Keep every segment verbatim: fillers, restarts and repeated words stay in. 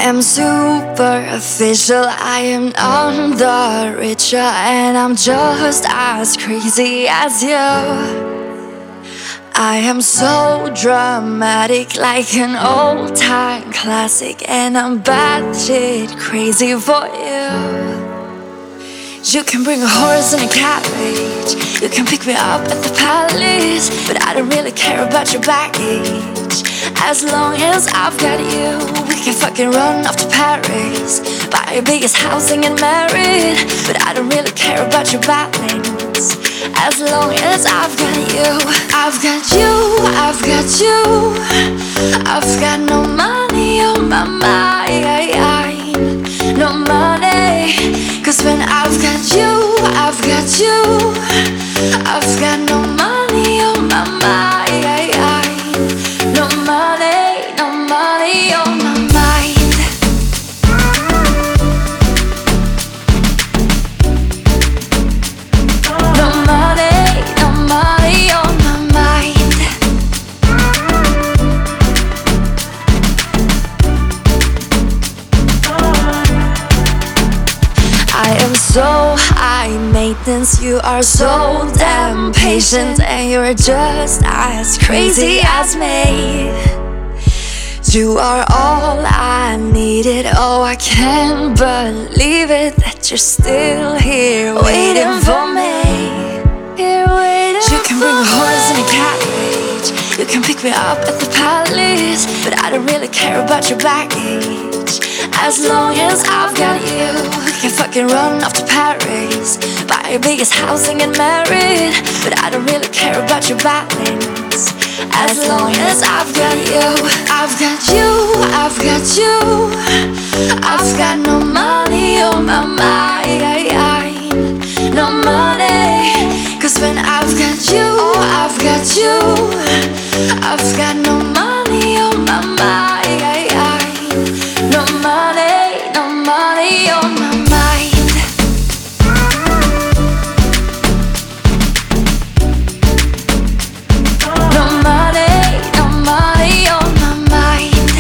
am superficial, I am none the richer, and I'm just as crazy as you. I am so dramatic, like an old-time classic, and I'm batshit crazy for you. You can bring a horse in a carriage, you can pick me up at the palace, but I don't really care about your baggage. As long as I've got you, we can fucking run off to Paris, buy your biggest house and get married, but I don't really care about your balance. As long as I've got you, I've got you, I've got you. I've got no money on my mind, no money. Cause when I've got you, I've got you. I've got no money on my mind, no money, no money on my mind. So high maintenance, you are so damn patient, and you're just as crazy as me. You are all I needed, oh I can't believe it, that you're still here waiting for me. Here waiting. You can bring a horse in a carriage, you can pick me up at the palace, but I don't really care about your baggage. As long as I've got you, we can fucking run off to Paris, buy your biggest house and get married, but I don't really care about your balance. As long as I've got you, I've got you, I've got you. I've got no money on my mind, no money. Cause when I've got you, oh I've got you. I've got no money on my mind, no money, no money on my mind. No money, no money on my mind.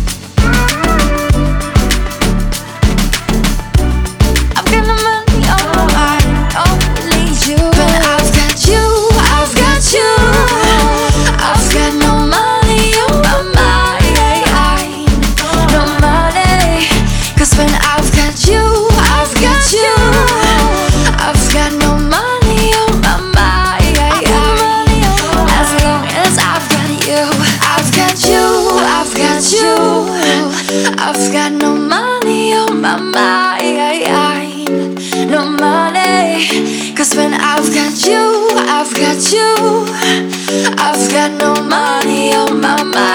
I've got no money on my mind, only you. But I've got you, I've got you. I've got no money on my mind, no money. Cause when I've got you, I've got you. I've got no money on my mind. As long as I've got you, I've got you, I've got you. I've got no money on my mind, no money. Cause when I've got you, I've got you. I've got no money on my mind.